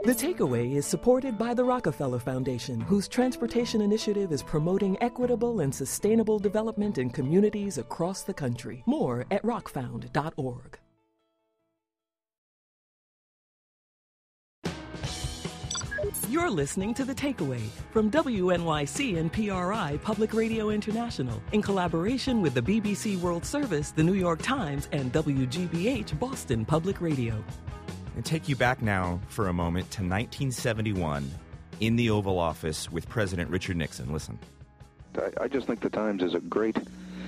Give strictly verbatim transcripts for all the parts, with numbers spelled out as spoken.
The Takeaway is supported by the Rockefeller Foundation, whose transportation initiative is promoting equitable and sustainable development in communities across the country. More at rockfound dot org. You're listening to The Takeaway from W N Y C and P R I Public Radio International in collaboration with the B B C World Service, the New York Times, and W G B H Boston Public Radio. And take you back now for a moment to nineteen seventy-one in the Oval Office with President Richard Nixon. Listen. I, I just think the Times is a great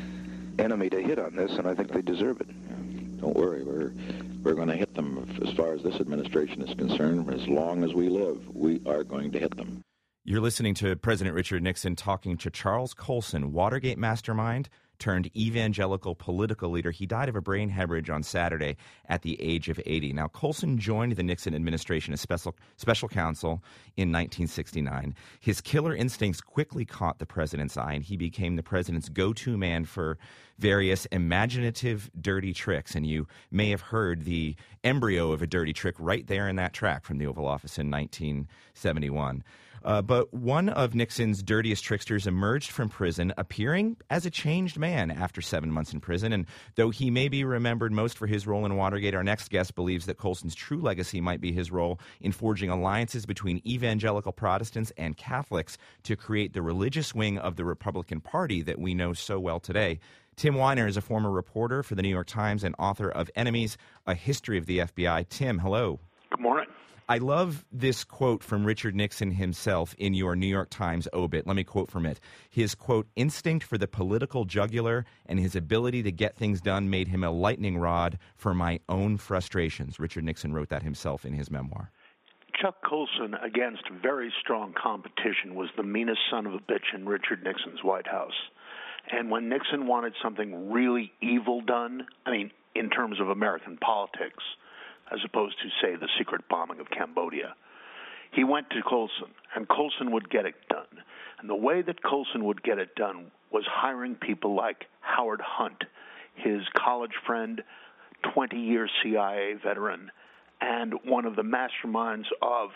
enemy to hit on this, and I think they deserve it. Don't worry, we're we're going to hit them as far as this administration is concerned. As long as we live, we are going to hit them. You're listening to President Richard Nixon talking to Charles Colson, Watergate mastermind turned evangelical political leader. He died of a brain hemorrhage on Saturday at the age of eighty. Now, Colson joined the Nixon administration as special, special counsel in nineteen sixty-nine. His killer instincts quickly caught the president's eye, and he became the president's go-to man for various imaginative dirty tricks. And you may have heard the embryo of a dirty trick right there in that track from the Oval Office in nineteen seventy-one. Uh, but one of Nixon's dirtiest tricksters emerged from prison, appearing as a changed man after seven months in prison. And though he may be remembered most for his role in Watergate, our next guest believes that Colson's true legacy might be his role in forging alliances between evangelical Protestants and Catholics to create the religious wing of the Republican Party that we know so well today. Tim Weiner is a former reporter for the New York Times and author of Enemies, A History of the F B I. Tim, hello. Good morning. I love this quote from Richard Nixon himself in your New York Times obit. Let me quote from it. His, quote, instinct for the political jugular and his ability to get things done made him a lightning rod for my own frustrations. Richard Nixon wrote that himself in his memoir. Chuck Colson, against very strong competition, was the meanest son of a bitch in Richard Nixon's White House. And when Nixon wanted something really evil done, I mean, in terms of American politics, as opposed to, say, the secret bombing of Cambodia, he went to Colson, and Colson would get it done. And the way that Colson would get it done was hiring people like Howard Hunt, his college friend, twenty-year C I A veteran, and one of the masterminds of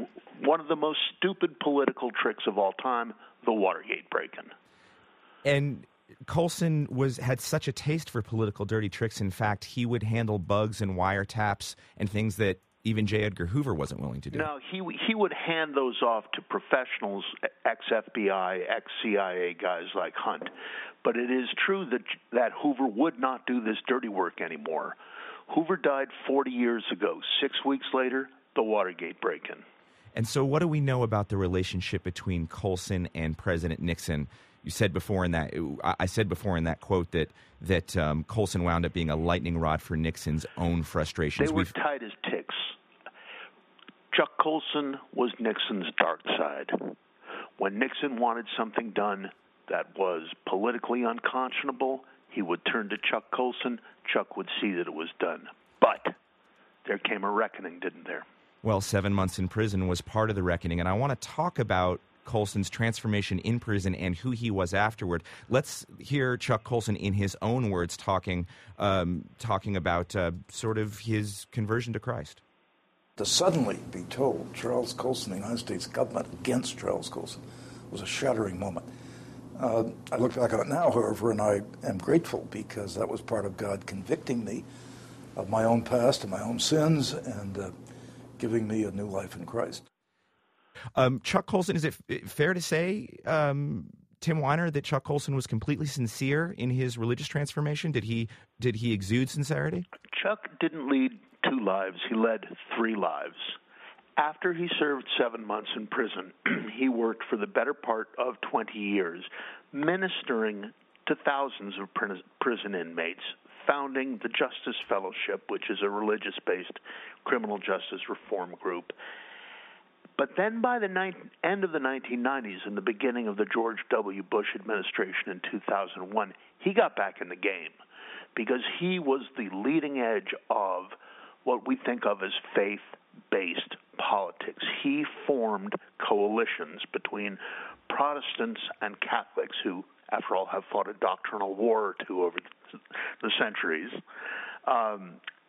one of the most stupid political tricks of all time, the Watergate break-in. And Colson was had such a taste for political dirty tricks. In fact, he would handle bugs and wiretaps and things that even J. Edgar Hoover wasn't willing to do. No, he he would hand those off to professionals, ex-F B I, ex-C I A guys like Hunt. But it is true that that Hoover would not do this dirty work anymore. Hoover died forty years ago. Six weeks later, the Watergate break-in. And so what do we know about the relationship between Colson and President Nixon? You said before in that I said before in that quote that that um, Colson wound up being a lightning rod for Nixon's own frustrations. They were We've... tight as ticks. Chuck Colson was Nixon's dark side. When Nixon wanted something done that was politically unconscionable, he would turn to Chuck Colson. Chuck would see that it was done. But there came a reckoning, didn't there? Well, seven months in prison was part of the reckoning, and I want to talk about Colson's transformation in prison and who he was afterward. Let's hear Chuck Colson in his own words talking um, talking about uh, sort of his conversion to Christ. To suddenly be told Charles Colson, the United States government against Charles Colson, was a shattering moment. Uh, I look back on it now, however, and I am grateful because that was part of God convicting me of my own past and my own sins and uh, giving me a new life in Christ. Um, Chuck Colson, is it f- fair to say, um, Tim Weiner, that Chuck Colson was completely sincere in his religious transformation? Did he did he exude sincerity? Chuck didn't lead two lives. He led three lives. After he served seven months in prison, he worked for the better part of twenty years, ministering to thousands of prison inmates, founding the Justice Fellowship, which is a religious-based criminal justice reform group. But then by the ni- end of the nineteen nineties and the beginning of the George W. Bush administration in two thousand one, he got back in the game because he was the leading edge of what we think of as faith-based politics. He formed coalitions between Protestants and Catholics who, after all, have fought a doctrinal war or two over the centuries. Um,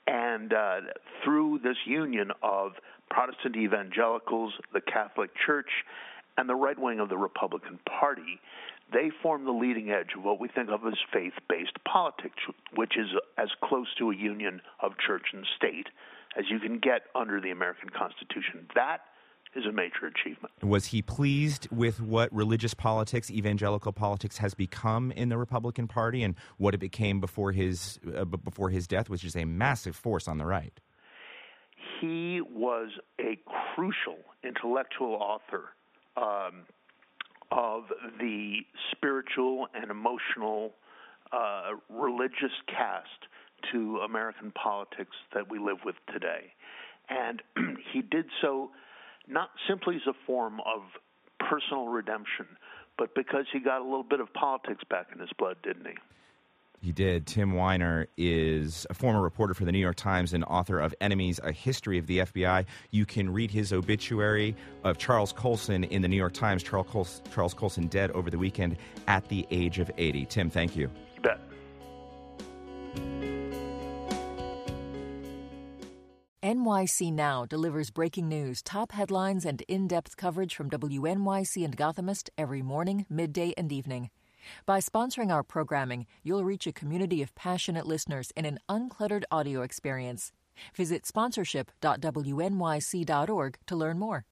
And uh, through this union of Protestant evangelicals, the Catholic Church, and the right wing of the Republican Party, they form the leading edge of what we think of as faith-based politics, which is as close to a union of church and state as you can get under the American Constitution. That is a major achievement. Was he pleased with what religious politics, evangelical politics, has become in the Republican Party and what it became before his uh, before his death, which is a massive force on the right? He was a crucial intellectual author um, of the spiritual and emotional uh, religious cast to American politics that we live with today. And he did so not simply as a form of personal redemption, but because he got a little bit of politics back in his blood, didn't he? He did. Tim Weiner is a former reporter for the New York Times and author of Enemies, A History of the F B I. You can read his obituary of Charles Colson in the New York Times. Charles Colson, Charles Colson dead over the weekend at the age of eighty. Tim, thank you. You bet. N Y C Now delivers breaking news, top headlines, and in-depth coverage from W N Y C and Gothamist every morning, midday, and evening. By sponsoring our programming, you'll reach a community of passionate listeners in an uncluttered audio experience. Visit sponsorship dot W N Y C dot org to learn more.